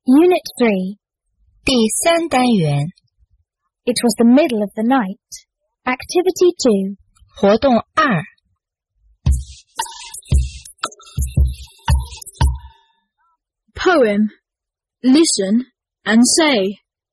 Unit 3. 第3单元 It was the middle of the night. Activity 2. 活动2 Poem. Listen and say.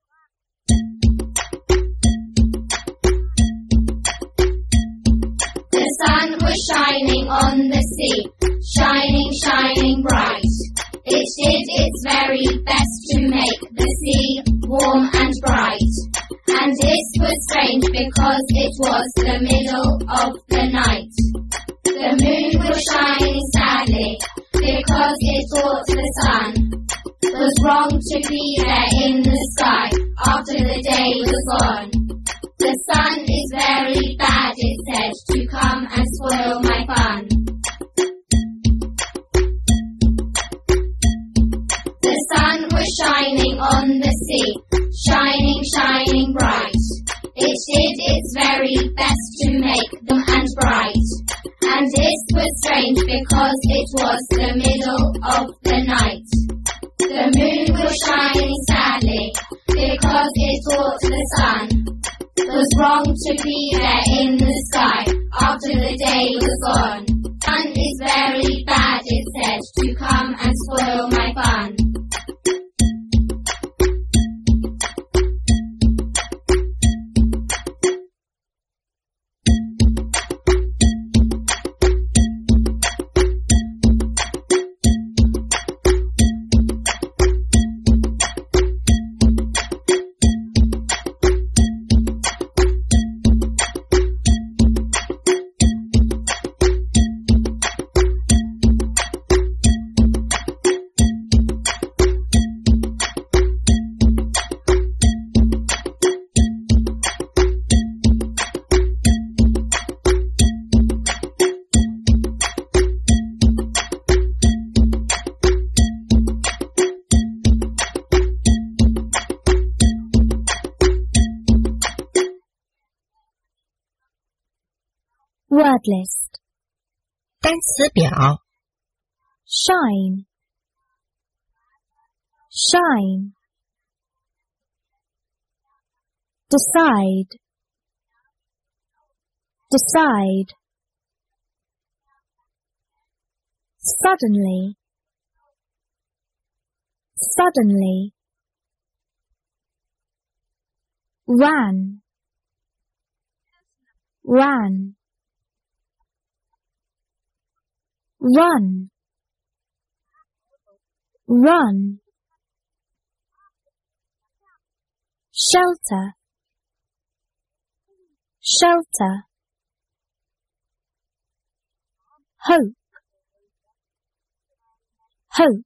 The sun was shining on the sea, shining, shining bright. It did its very best to make the sea warm and bright. And this was strange because it was the middle of the night. The moon was shining sadly because it thought the sun was wrong to be there in the sky after the day was gone. The sun is very bad, it said, to come and spoil my fun. The sun was shining on the sea, shining, shining bright. It did its very best to make them and bright. And this was strange because it was the middle of the night. The moon was shining sadly because it thought the sun was wrong to be there in the sky after the day was gone. Sun is very bad, it said, to come and spoil my fun. Word list. 单词表 Shine. Shine. Decide. Decide. Suddenly. Suddenly. Ran. Ran. Run. Run. Shelter. Shelter. Hope. Hope.